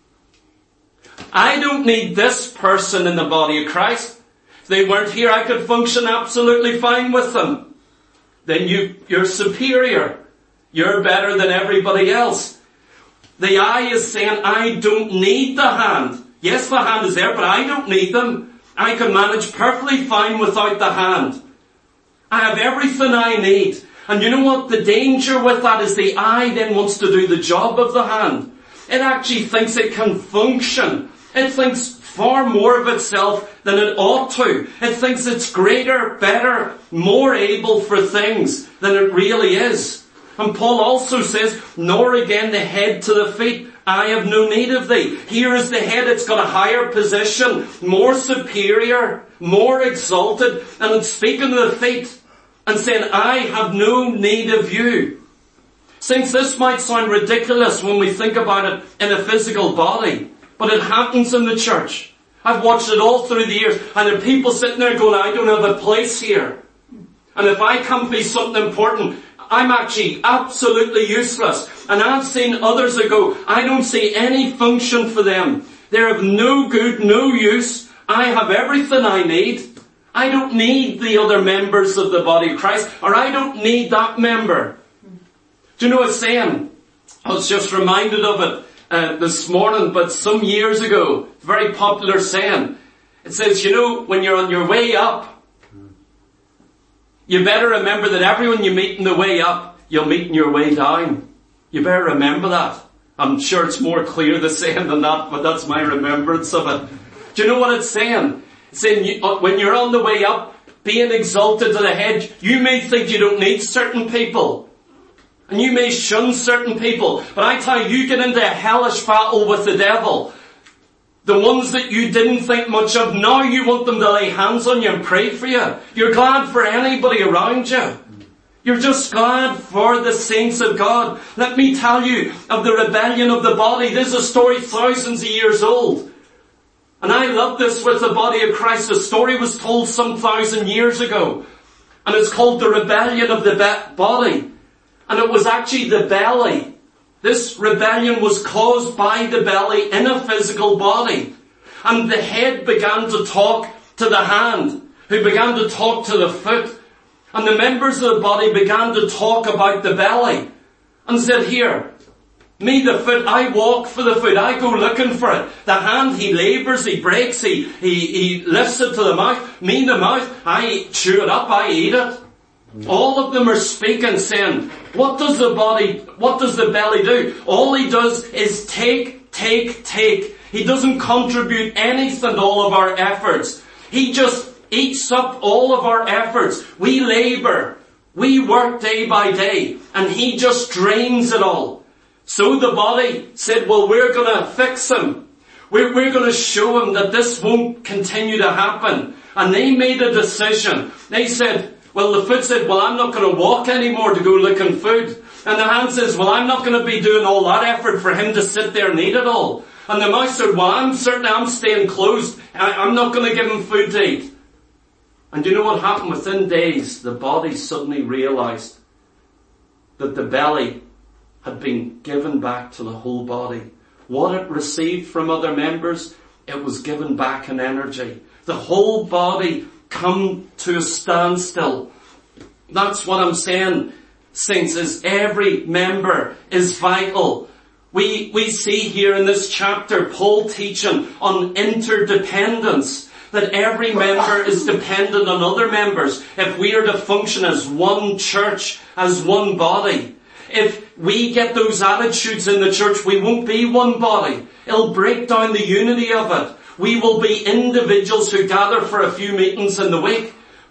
I don't need this person in the body of Christ. If they weren't here, I could function absolutely fine with them. Then you're superior. You're better than everybody else. The eye is saying, I don't need the hand. Yes, the hand is there, but I don't need them. I can manage perfectly fine without the hand. I have everything I need. And you know what? The danger with that is the eye then wants to do the job of the hand. It actually thinks it can function. It thinks far more of itself than it ought to. It thinks it's greater, better, more able for things than it really is. And Paul also says, nor again the head to the feet. I have no need of thee. Here is the head. It's got a higher position, more superior, more exalted. And it's speaking to the feet and saying, I have no need of you. Since this might sound ridiculous when we think about it in a physical body, but it happens in the church. I've watched it all through the years, and there are people sitting there going, I don't have a place here. And if I can't be something important, I'm actually absolutely useless. And I've seen others that go, I don't see any function for them. They're of no good, no use. I have everything I need. I don't need the other members of the body of Christ, or I don't need that member. Do you know what it's saying? I was just reminded of it this morning, but some years ago, a very popular saying. It says, you know, when you're on your way up, you better remember that everyone you meet on the way up, you'll meet on your way down. You better remember that. I'm sure it's more clear the saying than that, but that's my remembrance of it. Do you know what it's saying? It's saying when you're on the way up, being exalted to the head, you may think you don't need certain people. And you may shun certain people. But I tell you, you get into a hellish battle with the devil. The ones that you didn't think much of, now you want them to lay hands on you and pray for you. You're glad for anybody around you. You're just glad for the saints of God. Let me tell you of the rebellion of the body. This is a story thousands of years old. And I love this with the body of Christ. The story was told some 1,000 years ago. And it's called the rebellion of the body. And it was actually the belly. This rebellion was caused by the belly in a physical body. And the head began to talk to the hand, who began to talk to the foot. And the members of the body began to talk about the belly. And said, here, me the foot, I walk for the foot, I go looking for it. The hand, he labours, he breaks, he lifts it to the mouth. Me the mouth, I chew it up, I eat it. All of them are speaking, saying, what does the belly do? All he does is take. He doesn't contribute anything to all of our efforts. He just eats up all of our efforts. We labour. We work day by day. And he just drains it all. So the body said, well, we're going to fix him. We're going to show him that this won't continue to happen. And they made a decision. They said, well, the foot said, well, I'm not going to walk anymore to go looking food. And the hand says, well, I'm not going to be doing all that effort for him to sit there and eat it all. And the mouth said, well, I'm staying closed. I'm not going to give him food to eat. And do you know what happened? Within days, the body suddenly realized that the belly had been given back to the whole body. What it received from other members, it was given back in energy. The whole body come to a standstill. That's what I'm saying, saints, is every member is vital. We see here in this chapter Paul teaching on interdependence, that every member is dependent on other members. If we are to function as one church, as one body, if we get those attitudes in the church, we won't be one body. It'll break down the unity of it. We will be individuals who gather for a few meetings in the week,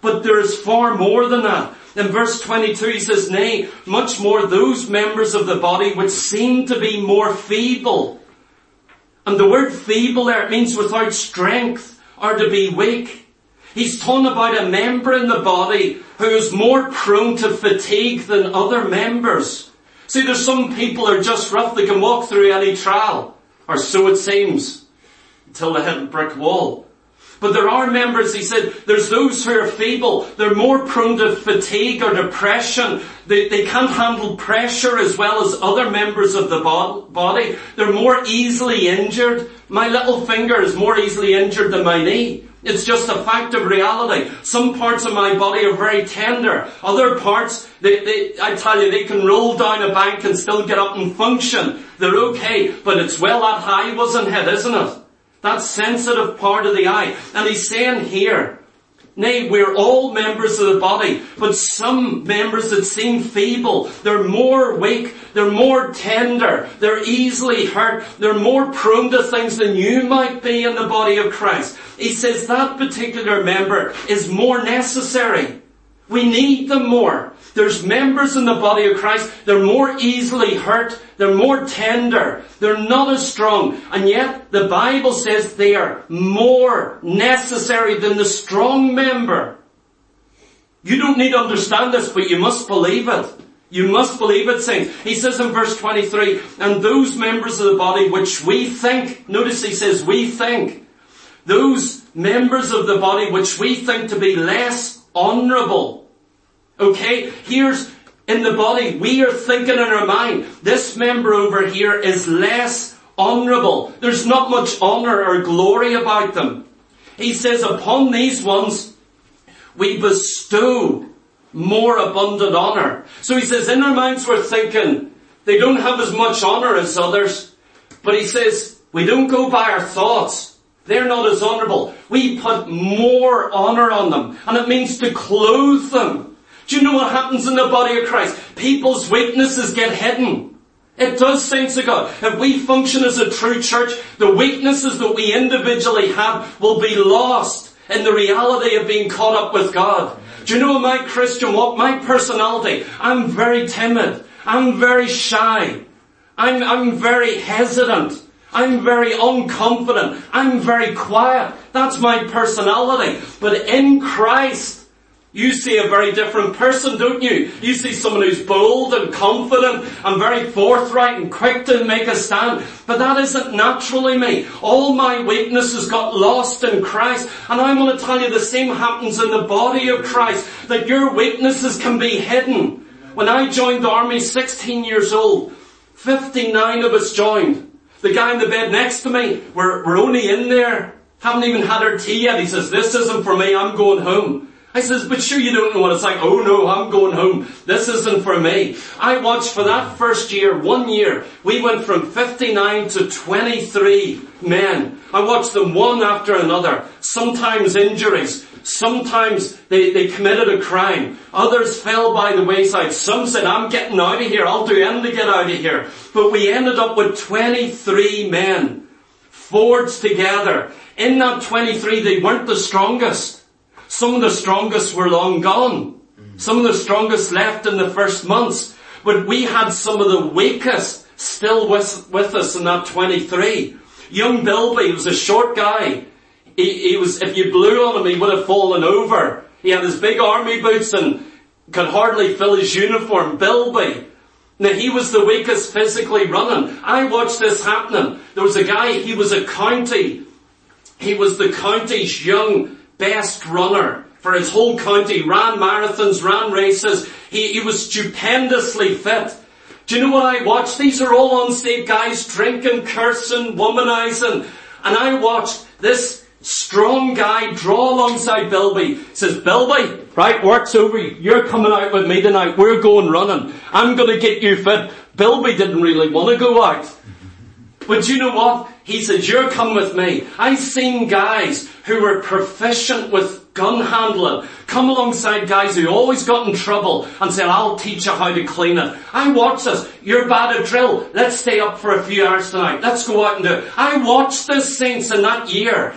But there is far more than that. In verse 22 he says, nay, much more those members of the body which seem to be more feeble. And the word feeble there, it means without strength or to be weak. He's talking about a member in the body who is more prone to fatigue than other members. See, there's some people who are just rough. They can walk through any trial. Or so it seems. Until they hit a brick wall. But there are members, he said, there's those who are feeble. They're more prone to fatigue or depression. They can't handle pressure as well as other members of the body. They're more easily injured. My little finger is more easily injured than my knee. It's just a fact of reality. Some parts of my body are very tender. Other parts, I tell you, they can roll down a bank and still get up and function. They're okay, but it's well that high wasn't it, isn't it? That sensitive part of the eye. And he's saying here, nay, we're all members of the body, but some members that seem feeble, they're more weak, they're more tender, they're easily hurt, they're more prone to things than you might be in the body of Christ. He says that particular member is more necessary. We need them more. There's members in the body of Christ, they're more easily hurt, they're more tender, they're not as strong, and yet the Bible says they are more necessary than the strong member. You don't need to understand this, but you must believe it. You must believe it, saints. He says in verse 23, and those members of the body which we think, notice he says we think, those members of the body which we think to be less honourable. Okay, here's in the body, we are thinking in our mind, this member over here is less honourable. There's not much honour or glory about them. He says, upon these ones, we bestow more abundant honour. So he says, in our minds we're thinking, they don't have as much honour as others. But he says, we don't go by our thoughts. They're not as honourable. We put more honour on them. And it means to clothe them. Do you know what happens in the body of Christ? People's weaknesses get hidden. It does, saints of God. If we function as a true church, the weaknesses that we individually have will be lost in the reality of being caught up with God. Do you know my Christian walk, my personality? I'm very timid. I'm very shy. I'm very hesitant. I'm very unconfident. I'm very quiet. That's my personality. But in Christ, you see a very different person, don't you? You see someone who's bold and confident and very forthright and quick to make a stand. But that isn't naturally me. All my weaknesses got lost in Christ. And I want to tell you the same happens in the body of Christ. That your weaknesses can be hidden. When I joined the army, 16 years old, 59 of us joined. The guy in the bed next to me, we're only in there. Haven't even had our tea yet. He says, this isn't for me, I'm going home. I says, but sure you don't know what it's like. Oh no, I'm going home. This isn't for me. I watched for that first year, 1 year, we went from 59 to 23 men. I watched them one after another. Sometimes injuries. Sometimes they committed a crime. Others fell by the wayside. Some said, I'm getting out of here. I'll do anything to get out of here. But we ended up with 23 men forged together. In that 23, they weren't the strongest. Some of the strongest were long gone. Some of the strongest left in the first months. But we had some of the weakest still with us in that 23. Young Bilby was a short guy. He was, if you blew on him, he would have fallen over. He had his big army boots and could hardly fill his uniform. Bilby. Now he was the weakest physically running. I watched this happening. There was a guy, he was the county's young best runner for his whole county, ran marathons, ran races. He was stupendously fit. Do you know what I watched? These are all unsafe guys drinking, cursing, womanizing. And I watched this strong guy draw alongside Bilby. He says, Bilby, right, work's over. You're coming out with me tonight. We're going running. I'm going to get you fit. Bilby didn't really want to go out. But you know what? He said, you're coming with me. I've seen guys who were proficient with gun handling come alongside guys who always got in trouble and said, I'll teach you how to clean it. I watch this. You're bad at drill. Let's stay up for a few hours tonight. Let's go out and do it. I watched this, saints, in that year.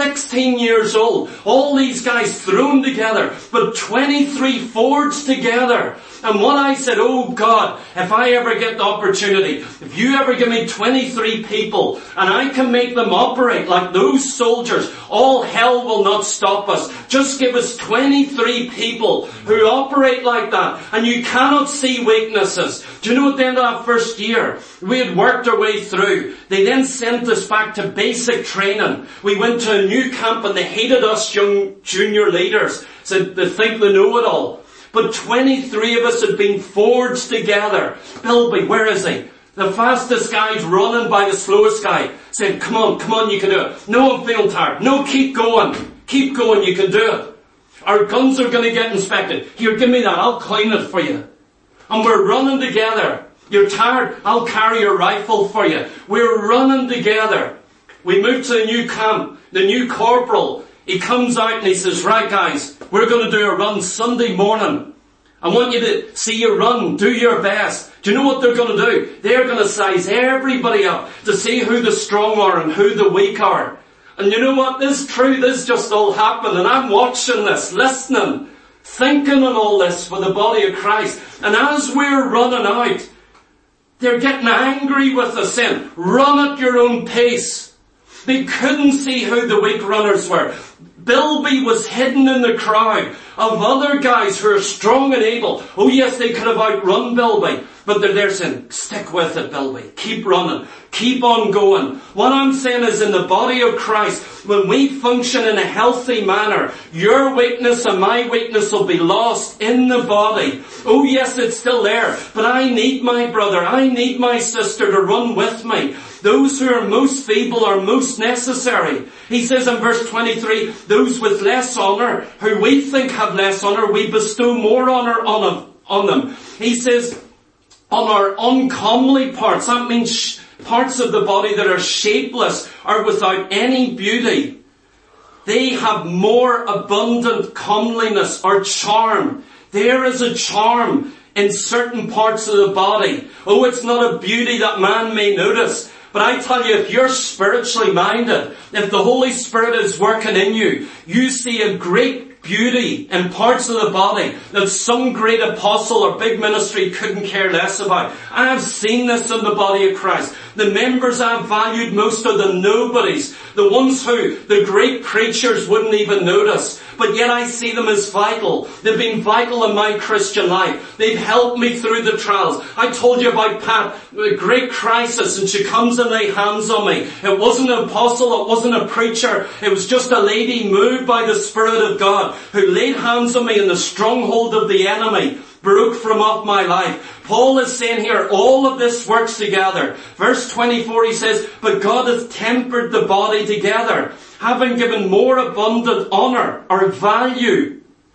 16 years old. All these guys thrown together, but 23 forged together. And what I said, oh God, if I ever get the opportunity, if you ever give me 23 people and I can make them operate like those soldiers, all hell will not stop us. Just give us 23 people who operate like that, and you cannot see weaknesses. Do you know at the end of that first year, we had worked our way through. They then sent us back to basic training. We went to a new camp and they hated us young junior leaders. Said they think they know it all. But 23 of us had been forged together. Bilby, where is he? The fastest guy's running by the slowest guy. Saying, come on, you can do it. No, I'm feeling tired. No, keep going, you can do it. Our guns are going to get inspected. Here, give me that, I'll clean it for you. And we're running together. You're tired? I'll carry your rifle for you. We're running together. We moved to a new camp. The new corporal, he comes out and he says, right guys, we're going to do a run Sunday morning. I want you to see you run. Do your best. Do you know what they're going to do? They're going to size everybody up to see who the strong are and who the weak are. And you know what? This is true. This just all happened. And I'm watching this, listening, thinking on all this for the body of Christ. And as we're running out, they're getting angry with us, saying, run at your own pace. They couldn't see who the weak runners were. Bilby was hidden in the crowd of other guys who are strong and able. Oh yes, they could have outrun Bilby, but they're there saying, stick with it, Bilby. Keep running. Keep on going. What I'm saying is, in the body of Christ, when we function in a healthy manner, your weakness and my weakness will be lost in the body. Oh yes, it's still there, but I need my brother, I need my sister to run with me. Those who are most feeble are most necessary. He says in verse 23, those with less honour, who we think have less honour, we bestow more honour on them. He says, on our uncomely parts, that means parts of the body that are shapeless, are without any beauty. They have more abundant comeliness or charm. There is a charm in certain parts of the body. Oh, it's not a beauty that man may notice. But I tell you, if you're spiritually minded, if the Holy Spirit is working in you, you see a great beauty in parts of the body that some great apostle or big ministry couldn't care less about. I have seen this in the body of Christ. The members I've valued most are the nobodies, the ones who the great preachers wouldn't even notice. But yet I see them as vital. They've been vital in my Christian life. They've helped me through the trials. I told you about Pat, a great crisis, and she comes and lays hands on me. It wasn't an apostle, it wasn't a preacher. It was just a lady moved by the Spirit of God who laid hands on me in the stronghold of the enemy. Broke from off my life. Paul is saying here, all of this works together. Verse 24, he says, but God hath tempered the body together, having given more abundant honour or value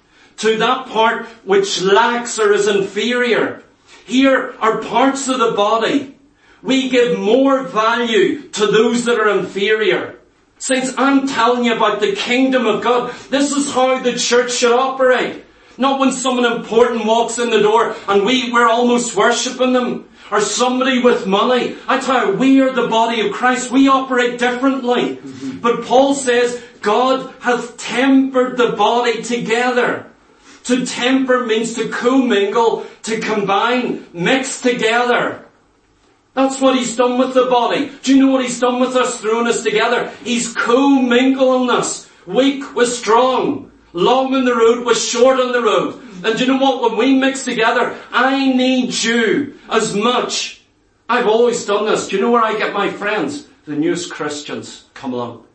to that part which lacks or is inferior. Here are parts of the body. We give more value to those that are inferior. Saints, I'm telling you about the kingdom of God. This is how the church should operate. Not when someone important walks in the door and we're almost worshipping them. Or somebody with money. I tell you, we are the body of Christ. We operate differently. But Paul says, God hath tempered the body together. To temper means to commingle, to combine, mix together. That's what he's done with the body. Do you know what he's done with us, throwing us together? He's commingling us. Weak with strong. Long on the road with short on the road. And do you know what? When we mix together, I need you as much. I've always done this. Do you know where I get my friends? The newest Christians come along.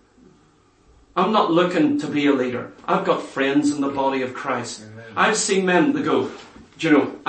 I'm not looking to be a leader. I've got friends in the body of Christ. Amen. I've seen men that go, do you know,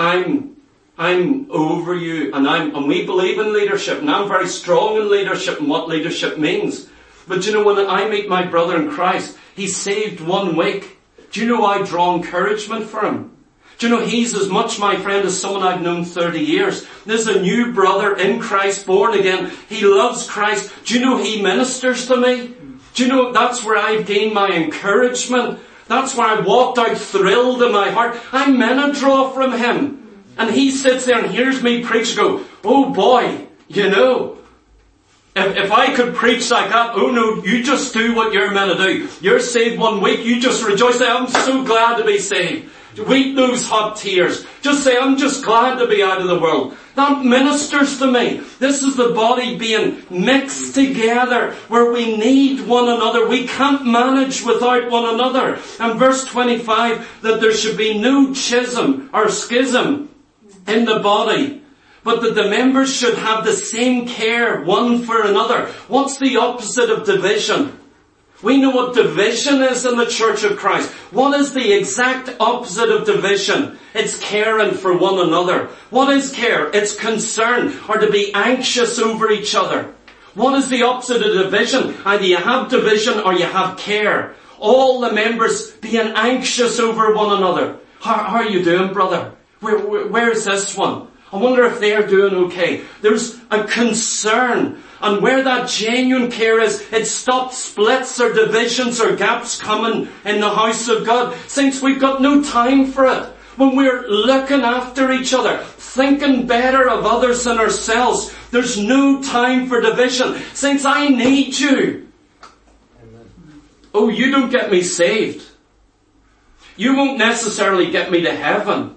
I'm over you, and we believe in leadership, and I'm very strong in leadership and what leadership means. But do you know, when I meet my brother in Christ, he's saved 1 week. Do you know I draw encouragement for him? Do you know he's as much my friend as someone I've known 30 years? There's a new brother in Christ, born again. He loves Christ. Do you know he ministers to me? Do you know that's where I've gained my encouragement? That's why I walked out thrilled in my heart. I'm men a draw from him. And he sits there and hears me preach and go, oh boy, you know, if I could preach like that, oh no, you just do what you're meant to do. You're saved one week, you just rejoice. Say, I'm so glad to be saved. Weep those hot tears. Just say, I'm just glad to be out of the world. That ministers to me. This is the body being mixed together where we need one another. We can't manage without one another. And verse 25, that there should be no schism in the body, but that the members should have the same care one for another. What's the opposite of division? We know what division is in the Church of Christ. What is the exact opposite of division? It's caring for one another. What is care? It's concern, or to be anxious over each other. What is the opposite of division? Either you have division or you have care. All the members being anxious over one another. How are you doing, brother? Where is this one? I wonder if they're doing okay. There's a concern. And where that genuine care is, it stops splits or divisions or gaps coming in the house of God. Saints, we've got no time for it. When we're looking after each other, thinking better of others than ourselves, there's no time for division. Saints, I need you. Amen. Oh, you don't get me saved. You won't necessarily get me to heaven.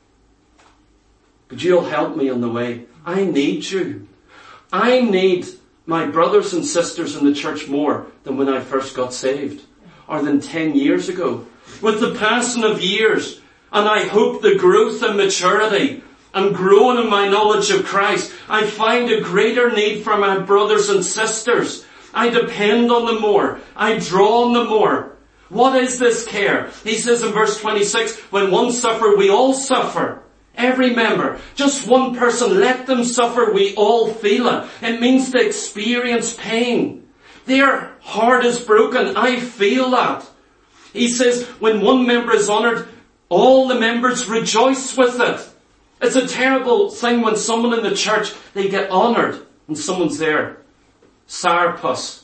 But you'll help me on the way. I need you. I need my brothers and sisters in the church more than when I first got saved. Or than 10 years ago. With the passing of years, and I hope the growth and maturity, and growing in my knowledge of Christ, I find a greater need for my brothers and sisters. I depend on them more. I draw on them more. What is this care? He says in verse 26, when one suffer, we all suffer. Every member, just one person, let them suffer, we all feel it. It means to experience pain. Their heart is broken, I feel that. He says, when one member is honoured, all the members rejoice with it. It's a terrible thing when someone in the church, they get honoured, and someone's there. Sourpuss.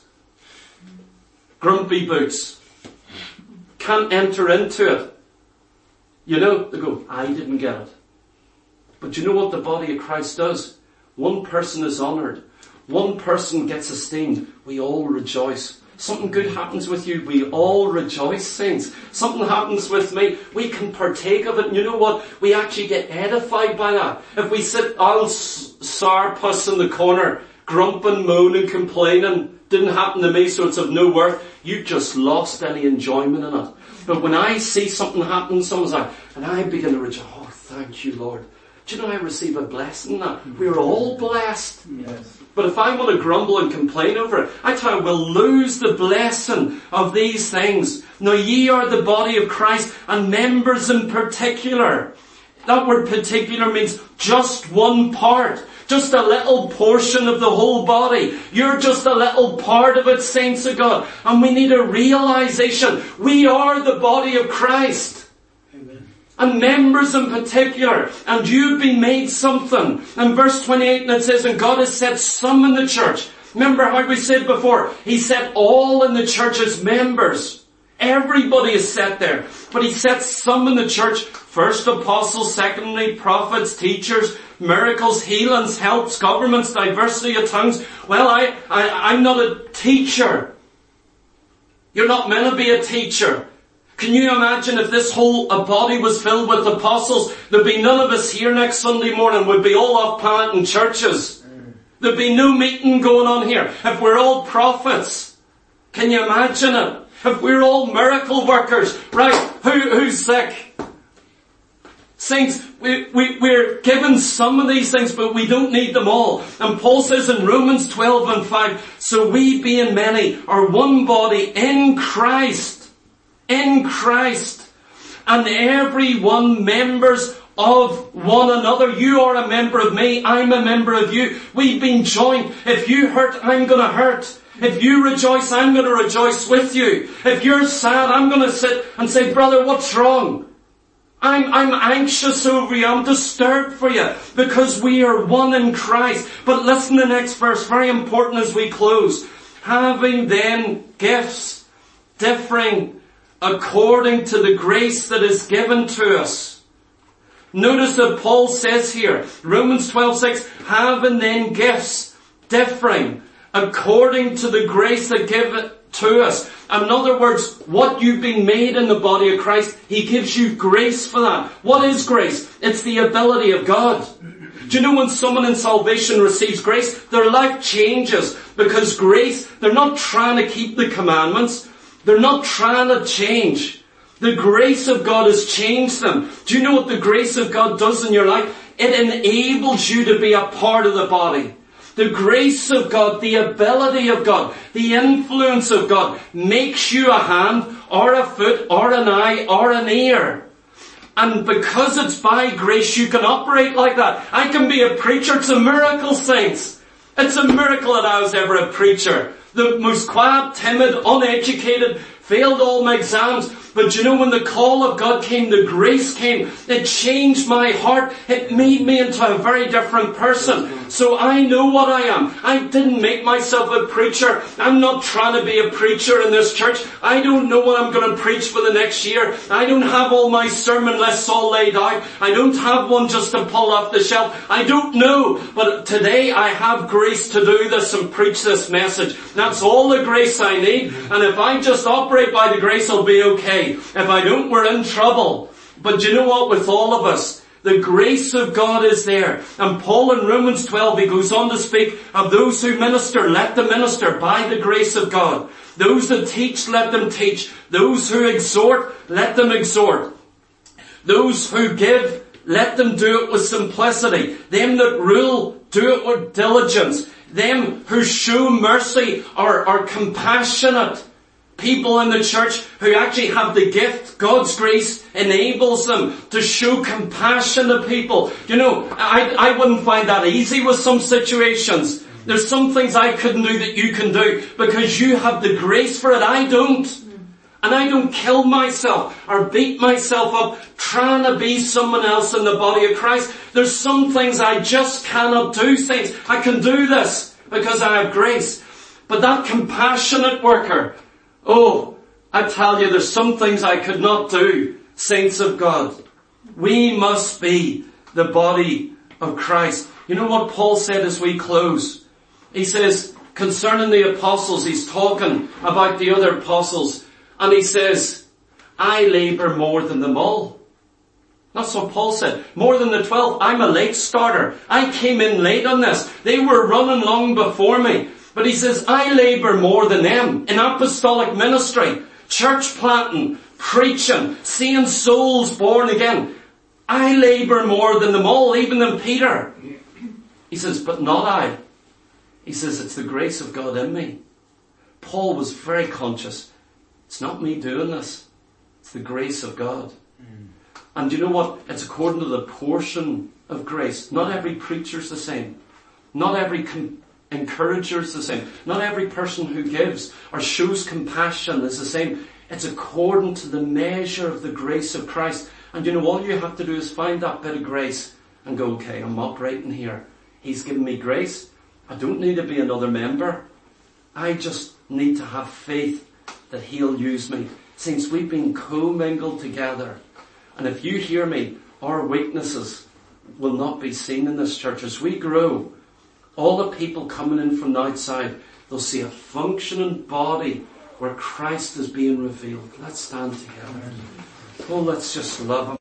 Grumpy boots. Can't enter into it. You know, they go, I didn't get it. But you know what the body of Christ does? One person is honoured. One person gets esteemed. We all rejoice. Something good happens with you. We all rejoice, saints. Something happens with me. We can partake of it. And you know what? We actually get edified by that. If we sit all sourpuss in the corner, grumping, moaning, complaining, didn't happen to me, so it's of no worth, you just lost any enjoyment in it. But when I see something happen, someone's like, and I begin to rejoice, oh, thank you, Lord. Do you know I receive a blessing in that? We're all blessed. Yes. But if I want to grumble and complain over it, I tell you, we'll lose the blessing of these things. Now ye are the body of Christ, and members in particular. That word particular means just one part. Just a little portion of the whole body. You're just a little part of it, saints of God. And we need a realization. We are the body of Christ. And members in particular, and you've been made something. And verse 28, and it says, and God has set some in the church. Remember how we said before, He set all in the church as members. Everybody is set there. But He sets some in the church. First apostles, secondly prophets, teachers, miracles, healings, helps, governments, diversity of tongues. Well, I'm not a teacher. You're not meant to be a teacher. Can you imagine if this whole body was filled with apostles? There'd be none of us here next Sunday morning. We'd be all off planting churches. There'd be no meeting going on here. If we're all prophets, can you imagine it? If we're all miracle workers, right? Who's sick? Saints, we're given some of these things, but we don't need them all. And Paul says in Romans 12 and 5, so we being many are one body in Christ. In Christ, and every one members of one another. You are a member of me, I'm a member of you. We've been joined. If you hurt, I'm going to hurt. If you rejoice, I'm going to rejoice with you. If you're sad, I'm going to sit and say, brother, what's wrong? I'm anxious over you. I'm disturbed for you because we are one in Christ. But listen to the next verse, very important as we close. Having then gifts differing according to the grace that is given to us. Notice that Paul says here, Romans 12:6, having then gifts differing according to the grace that given to us. In other words, what you've been made in the body of Christ, He gives you grace for that. What is grace? It's the ability of God. Do you know when someone in salvation receives grace, their life changes because grace, they're not trying to keep the commandments. They're not trying to change. The grace of God has changed them. Do you know what the grace of God does in your life? It enables you to be a part of the body. The grace of God, the ability of God, the influence of God makes you a hand or a foot or an eye or an ear. And because it's by grace you can operate like that. I can be a preacher. It's a miracle, saints. It's a miracle that I was ever a preacher. The most quiet, timid, uneducated, failed all my exams. But you know, when the call of God came, the grace came, it changed my heart. It made me into a very different person. So I know what I am. I didn't make myself a preacher. I'm not trying to be a preacher in this church. I don't know what I'm going to preach for the next year. I don't have all my sermon lists all laid out. I don't have one just to pull off the shelf. I don't know. But today I have grace to do this and preach this message. That's all the grace I need. And if I just operate by the grace, I'll be okay. If I don't, we're in trouble. But you know what? With all of us, the grace of God is there. And Paul in Romans 12, he goes on to speak of those who minister, let them minister by the grace of God. Those that teach, let them teach. Those who exhort, let them exhort. Those who give, let them do it with simplicity. Them that rule, do it with diligence. Them who show mercy are compassionate. People in the church who actually have the gift, God's grace enables them to show compassion to people. You know, I wouldn't find that easy with some situations. There's some things I couldn't do that you can do because you have the grace for it. I don't. And I don't kill myself or beat myself up trying to be someone else in the body of Christ. There's some things I just cannot do, saints. I can do this because I have grace. But that compassionate worker, oh, I tell you, there's some things I could not do, saints of God. We must be the body of Christ. You know what Paul said as we close? He says, concerning the apostles, he's talking about the other apostles, and he says, I labour more than them all. That's what Paul said. More than the 12. I'm a late starter. I came in late on this. They were running long before me. But he says, I labour more than them in apostolic ministry, church planting, preaching, seeing souls born again. I labour more than them all, even than Peter. He says, but not I. He says, it's the grace of God in me. Paul was very conscious. It's not me doing this. It's the grace of God. And you know what? It's according to the portion of grace. Not every preacher's the same. Not every encourager is the same. Not every person who gives or shows compassion is the same. It's according to the measure of the grace of Christ. And you know, all you have to do is find that bit of grace and go, okay, I'm operating here. He's given me grace. I don't need to be another member. I just need to have faith that He'll use me. Since we've been co-mingled together. And if you hear me, our weaknesses will not be seen in this church. As we grow, all the people coming in from the outside, they'll see a functioning body where Christ is being revealed. Let's stand together. Oh, let's just love Him.